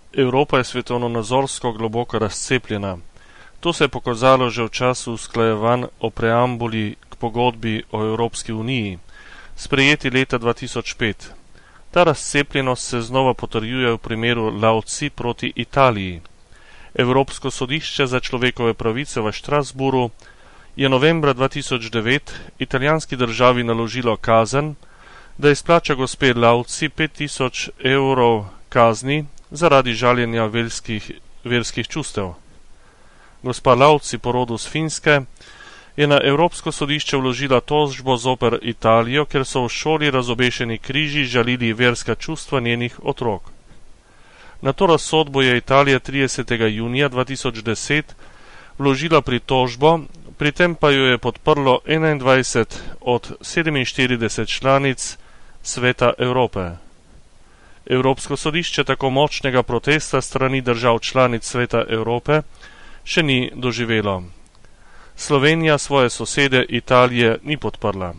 Evropa je svetovno-nazorsko globoko razcepljena. To se je pokazalo že v času usklajevanj o preambuli k pogodbi o Evropski uniji, sprejeti leta 2005. Ta razcepljenost se znova potrjuje v primeru Lao Tzu proti Italiji. Evropsko sodišče za človekove pravice v Štrasburu je novembra 2009 italijanski državi naložilo kazen, da izplača gospe Lao Tzu 5000 evrov kazni zaradi žaljenja verskih čustev. Gospa Lao Tzu, po rodu s Finske, je na Evropsko sodišče vložila tožbo zoper Italijo, ker so v šoli razobešeni križi žalili verska čustva njenih otrok. Na to razsodbo je Italija 30. junija 2010 vložila pritožbo, pri tem pa jo je podprlo 21 od 47 članic Sveta Evrope. Evropsko sodišče tako močnega protesta strani držav članic Sveta Evrope še ni doživelo. Slovenija svoje sosede Italije ni podprla.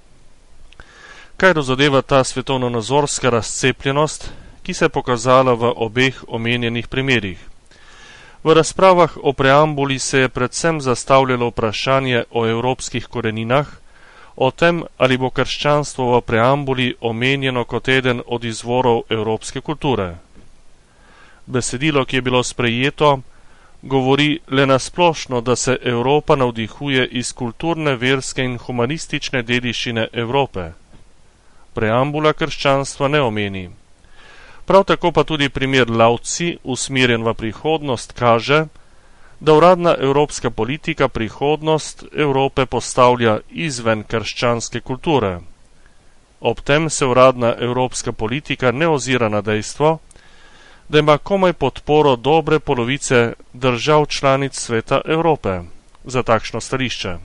Kaj razodeva ta svetovno-nazorska razcepljenost, ki se je pokazala v obeh omenjenih primerih? V razpravah o preambuli se je predvsem zastavljalo vprašanje o evropskih koreninah, o tem, ali bo krščanstvo v preambuli omenjeno kot eden od izvorov evropske kulture. Besedilo, ki je bilo sprejeto, govori le nasplošno, da se Evropa navdihuje iz kulturne, verske in humanistične dediščine Evrope. Preambula krščanstva ne omeni. Prav tako pa tudi primer Lao Tzu, usmerjen v prihodnost, kaže, da uradna evropska politika prihodnost Evrope postavlja izven krščanske kulture. Ob tem se uradna evropska politika ne ozira na dejstvo, da ima komaj podporo dobre polovice držav članic Sveta Evrope za takšno stališče.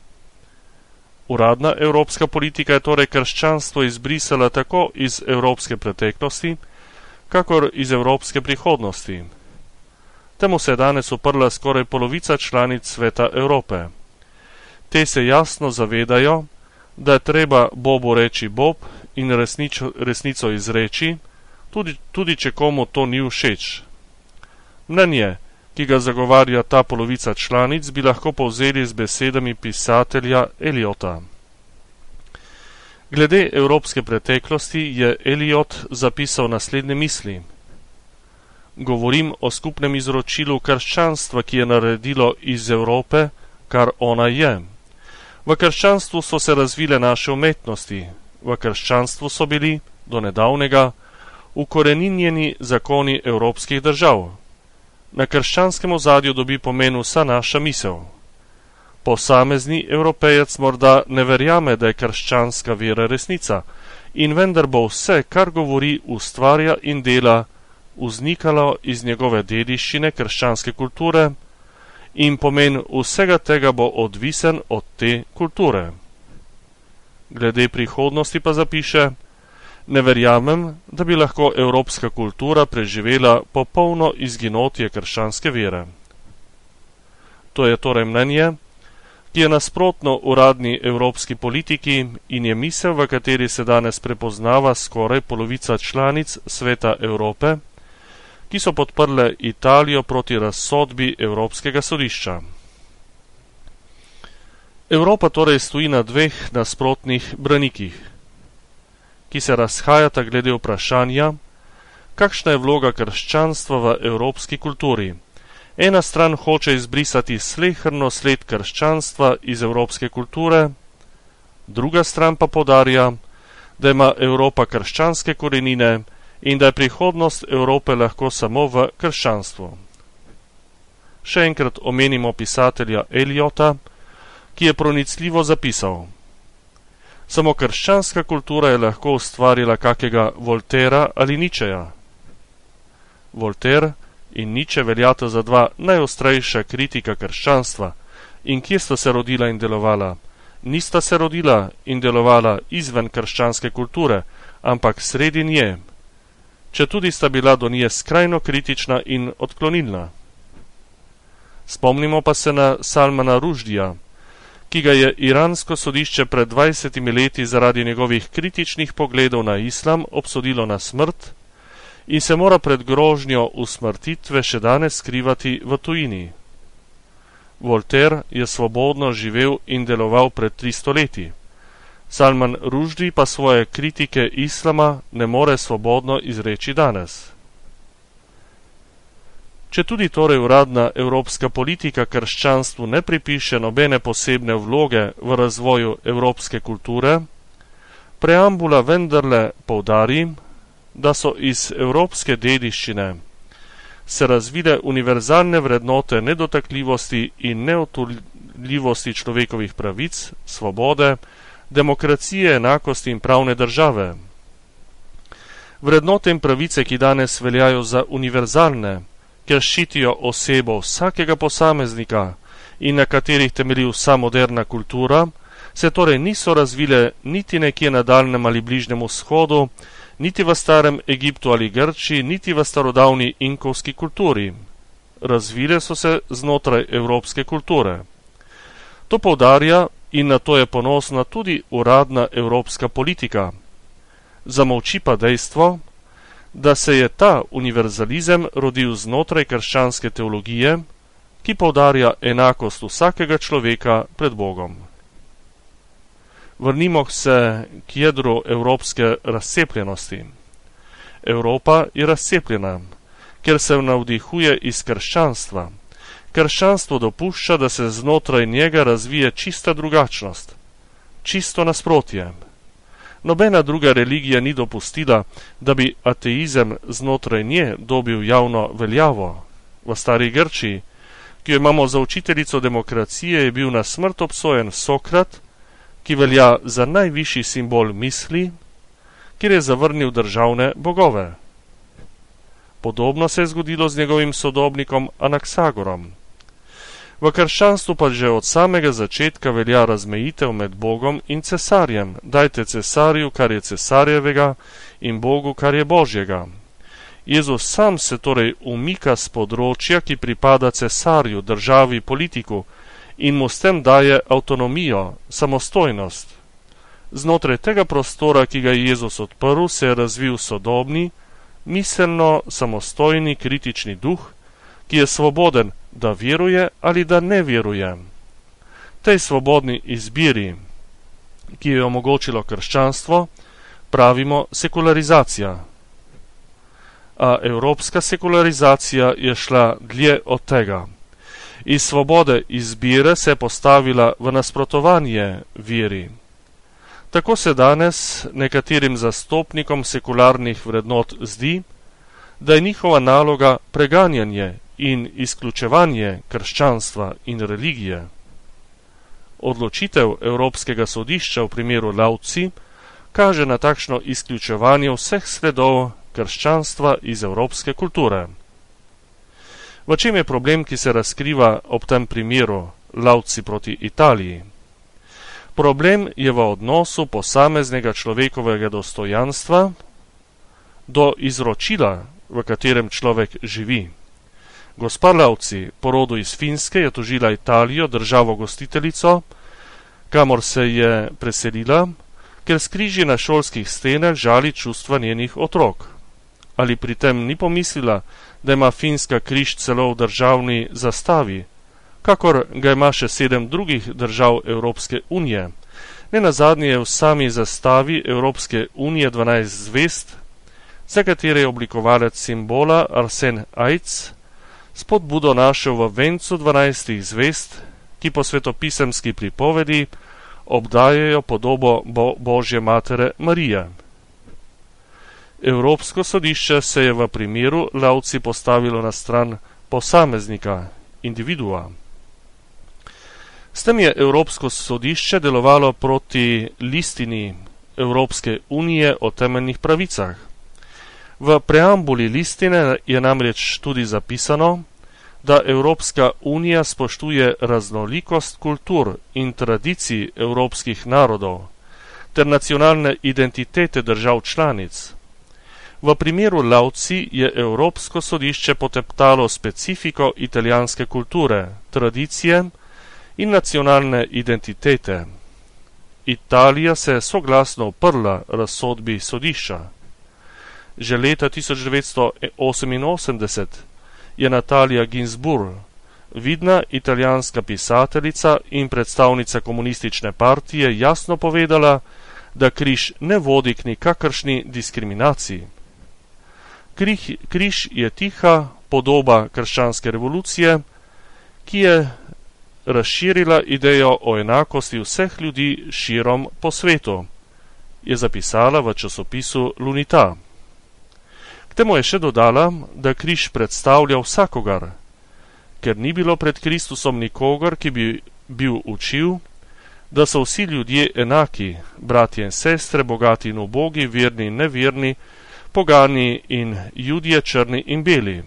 Uradna evropska politika je torej krščanstvo izbrisala tako iz evropske preteklosti, kakor iz evropske prihodnosti. Temu se je danes uprla skoraj polovica članic Sveta Evrope. Te se jasno zavedajo, da je treba Bobu reči Bob in resnico izreči, tudi če komu to ni všeč. Mnenje, ki ga zagovarja ta polovica članic, bi lahko povzeli z besedami pisatelja Eliota. Glede evropske preteklosti je Eliot zapisal naslednje misli. Govorim o skupnem izročilu krščanstva, ki je naredilo iz Evrope, kar ona je. V krščanstvu so se razvile naše umetnosti, v krščanstvu so bili, do nedavnega, ukoreninjeni zakoni evropskih držav. Na krščanskem ozadju dobi pomen vsa naša misel. Posamezni Evropejec morda ne verjame, da je krščanska vera resnica, in vendar bo vse, kar govori, ustvarja in dela, vznikalo iz njegove dediščine krščanske kulture, in pomen vsega tega bo odvisen od te kulture. Glede prihodnosti pa zapiše: ne verjamem, da bi lahko evropska kultura preživela popolno izginotje krščanske vere. To je torej mnenje, ki je nasprotno uradni evropski politiki in je misel, v kateri se danes prepoznava skoraj polovica članic Sveta Evrope, ki so podprle Italijo proti razsodbi Evropskega sodišča. Evropa torej stoji na dveh nasprotnih branikih, ki se razhajata glede vprašanja, kakšna je vloga krščanstva v evropski kulturi. Ena stran hoče izbrisati sleherno sled krščanstva iz evropske kulture, druga stran pa poudarja, da ima Evropa krščanske korenine in da je prihodnost Evrope lahko samo v krščanstvu. Še enkrat omenimo pisatelja Eliota, ki je pronicljivo zapisal: samo krščanska kultura je lahko ustvarila kakega Voltera ali Ničeja. Voltaire in Niče veljata za dva najostrejša kritika krščanstva. In kje sta se rodila in delovala? Nista se rodila in delovala izven krščanske kulture, ampak sredi nje, četudi sta bila do nje skrajno kritična in odklonilna. Spomnimo pa se na Salmana Ruždija, ki ga je iransko sodišče pred 20 leti zaradi njegovih kritičnih pogledov na islam obsodilo na smrt in se mora pred grožnjo usmrtitve še danes skrivati v tujini. Voltaire je svobodno živel in deloval pred 300 leti. Salman Rushdie pa svoje kritike islama ne more svobodno izreči danes. Če tudi torej uradna evropska politika krščanstvu ne pripiše nobene posebne vloge v razvoju evropske kulture, preambula vendarle poudari, da so iz evropske dediščine se razvile univerzalne vrednote nedotakljivosti in neodtujljivosti človekovih pravic, svobode, demokracije, enakosti in pravne države. Vrednote in pravice, ki danes veljajo za univerzalne, ker ščitijo osebo vsakega posameznika in na katerih temelji vsa moderna kultura, se torej niso razvile niti nekje na Daljnem ali Bližnjem vzhodu, niti v starem Egiptu ali Grčiji, niti v starodavni inkovski kulturi. Razvile so se znotraj evropske kulture. To poudarja in na to je ponosna tudi uradna evropska politika. Zamolči pa dejstvo, da se je ta univerzalizem rodil znotraj krščanske teologije, ki poudarja enakost vsakega človeka pred Bogom. Vrnimo se k jedru evropske razcepljenosti. Evropa je razcepljena, ker se navdihuje iz krščanstva. Krščanstvo dopušča, da se znotraj njega razvije čista drugačnost, čisto nasprotje. Nobena druga religija ni dopustila, da bi ateizem znotraj nje dobil javno veljavo. V stari Grčiji, ki jo imamo za učiteljico demokracije, je bil na smrt obsojen Sokrat, ki velja za najvišji simbol misli, kjer je zavrnil državne bogove. Podobno se je zgodilo z njegovim sodobnikom Anaksagorom. V krščanstvu pa že od samega začetka velja razmejitev med Bogom in cesarjem. Dajte cesarju, kar je cesarjevega, in Bogu, kar je Božjega. Jezus sam se torej umika z področja, ki pripada cesarju, državi, politiku, in mu s tem daje avtonomijo, samostojnost. Znotraj tega prostora, ki ga je Jezus odprl, se je razvil sodobni, miselno samostojni kritični duh, ki je svoboden, da veruje ali da ne veruje. Tej svobodni izbiri, ki jo je omogočilo krščanstvo, pravimo sekularizacija. A evropska sekularizacija je šla dlje od tega. Iz svobode izbire se je postavila v nasprotovanje veri. Tako se danes nekaterim zastopnikom sekularnih vrednot zdi, da je njihova naloga preganjanje in izključevanje krščanstva in religije. Odločitev Evropskega sodišča v primeru Lauci kaže na takšno izključevanje vseh sledov krščanstva iz evropske kulture. V čem je problem, ki se razkriva ob tem primeru Lauci proti Italiji? Problem je v odnosu posameznega človekovega dostojanstva do izročila, v katerem človek živi. Gospa Lauci, po rodu iz Finske, je tožila Italijo, državo gostiteljico, kamor se je preselila, ker skriži na šolskih stenah žali čustva njenih otrok. Ali pri tem ni pomislila, da ima Finska križ celo v državni zastavi, kakor ga ima še 7 drugih držav Evropske unije. Nenazadnje je v sami zastavi Evropske unije 12 zvezd, za katere je oblikovalec simbola Arsen Ajc spodbudo našel v vencu 12 zvezd, ki po svetopisemski pripovedi obdajajo podobo Božje matere Marije. Evropsko sodišče se je v primeru Lauci postavilo na stran posameznika, individua. S tem je Evropsko sodišče delovalo proti listini Evropske unije o temeljnih pravicah. V preambuli listine je namreč tudi zapisano, da Evropska unija spoštuje raznolikost kultur in tradicij evropskih narodov ter nacionalne identitete držav članic. V primeru Lauci je Evropsko sodišče poteptalo specifiko italijanske kulture, tradicije in nacionalne identitete. Italija se je soglasno uprla razsodbi sodišča. Že leta 1988 je Natalija Ginzburg, vidna italijanska pisateljica in predstavnica komunistične partije, jasno povedala, da križ ne vodi k nikakršni diskriminaciji. Križ je tiha podoba krščanske revolucije, ki je razširila idejo o enakosti vseh ljudi širom po svetu, je zapisala v časopisu L'Unità. K temu je še dodala, da križ predstavlja vsakogar, ker ni bilo pred Kristusom nikogar, ki bi bil učil, da so vsi ljudje enaki, bratje in sestre, bogati in ubogi, verni in neverni, pogani in Judje, črni in beli.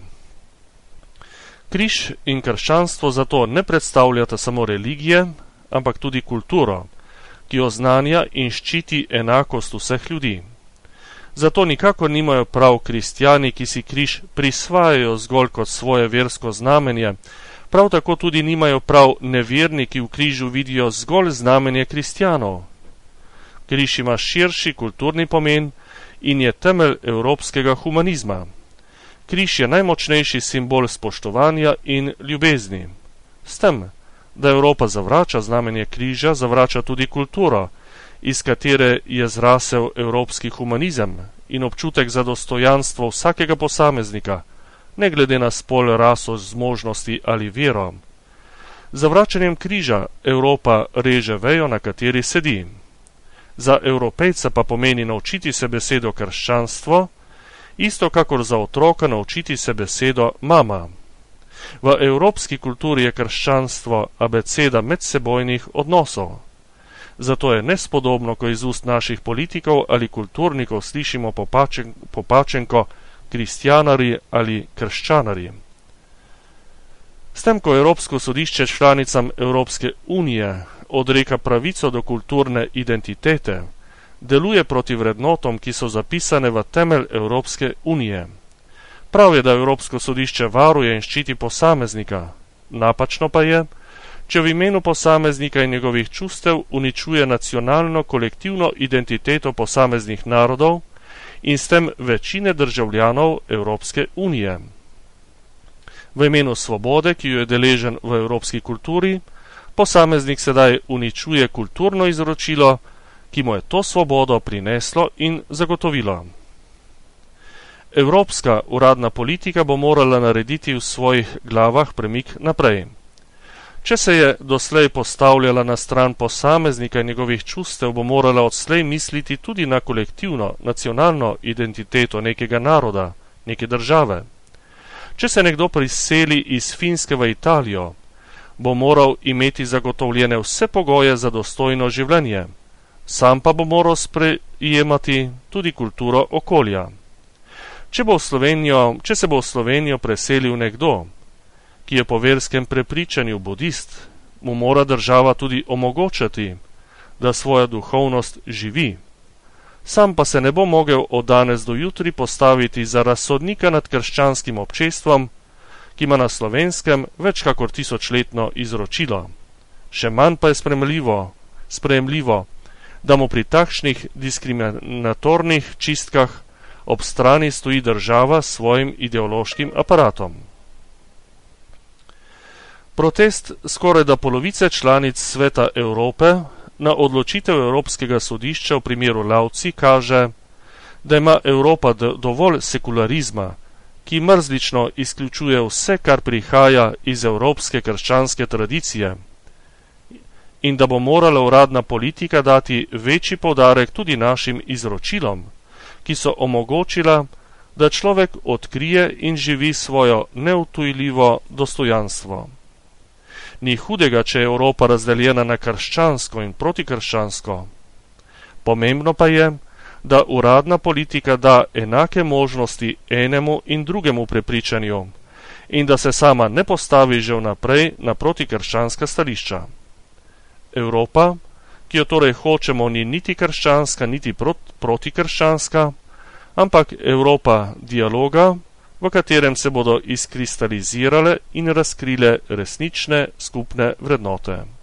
Križ in krščanstvo zato ne predstavljata samo religije, ampak tudi kulturo, ki oznanja in ščiti enakost vseh ljudi. Zato nikakor nimajo prav kristjani, ki si križ prisvajajo zgolj kot svoje versko znamenje, prav tako tudi nimajo prav neverni, ki v križu vidijo zgolj znamenje kristjanov. Križ ima širši kulturni pomen in je temelj evropskega humanizma. Križ je najmočnejši simbol spoštovanja in ljubezni. S tem, da Evropa zavrača znamenje križa, zavrača tudi kulturo, iz katere je zrasel evropski humanizem in občutek za dostojanstvo vsakega posameznika, ne glede na spol, raso, zmožnosti ali vero. Zavračanjem križa Evropa reže vejo, na kateri sedi. Za Evropejca pa pomeni naučiti se besedo krščanstvo, isto kakor za otroka naučiti se besedo mama. V evropski kulturi je krščanstvo abeceda medsebojnih odnosov. Zato je nespodobno, ko iz ust naših politikov ali kulturnikov slišimo popačenko kristjanari ali krščanari. S tem, ko Evropsko sodišče članicam Evropske unije odreka pravico do kulturne identitete, deluje proti vrednotom, ki so zapisane v temelj Evropske unije. Prav je, da Evropsko sodišče varuje in ščiti posameznika, napačno pa je, če v imenu posameznika in njegovih čustev uničuje nacionalno kolektivno identiteto posameznih narodov in s tem večine državljanov Evropske unije. V imenu svobode, ki jo je deležen v evropski kulturi, posameznik sedaj uničuje kulturno izročilo, ki mu je to svobodo prineslo in zagotovilo. Evropska uradna politika bo morala narediti v svojih glavah premik naprej. Če se je doslej postavljala na stran posameznika in njegovih čustev, bo morala odslej misliti tudi na kolektivno, nacionalno identiteto nekega naroda, neke države. Če se nekdo priseli iz Finske v Italijo, bo moral imeti zagotovljene vse pogoje za dostojno življenje, sam pa bo moral sprejemati tudi kulturo okolja. Če se bo v Slovenijo preselil nekdo, ki je po verskem prepričanju budist, mu mora država tudi omogočati, da svoja duhovnost živi. Sam pa se ne bo mogel od danes do jutri postaviti za razsodnika nad krščanskim občestvom, ki ima na Slovenskem več kakor 1000-letno izročilo. Še manj pa je sprejemljivo, da mu pri takšnih diskriminatornih čistkah ob strani stoji država s svojim ideološkim aparatom. Protest skorajda polovice članic Sveta Evrope na odločitev Evropskega sodišča v primeru Lauci kaže, da ima Evropa dovolj sekularizma, ki mrzlično izključuje vse, kar prihaja iz evropske krščanske tradicije, in da bo morala uradna politika dati večji poudarek tudi našim izročilom, ki so omogočila, da človek odkrije in živi svojo neutujljivo dostojanstvo. Ni hudega, če je Evropa razdeljena na krščansko in protikrščansko. Pomembno pa je, da uradna politika da enake možnosti enemu in drugemu prepričanju in da se sama ne postavi že vnaprej na protikrščanska stališča. Evropa, ki jo torej hočemo, ni niti krščanska, niti protikrščanska, ampak Evropa dialoga, v katerem se bodo izkristalizirale in razkrile resnične skupne vrednote.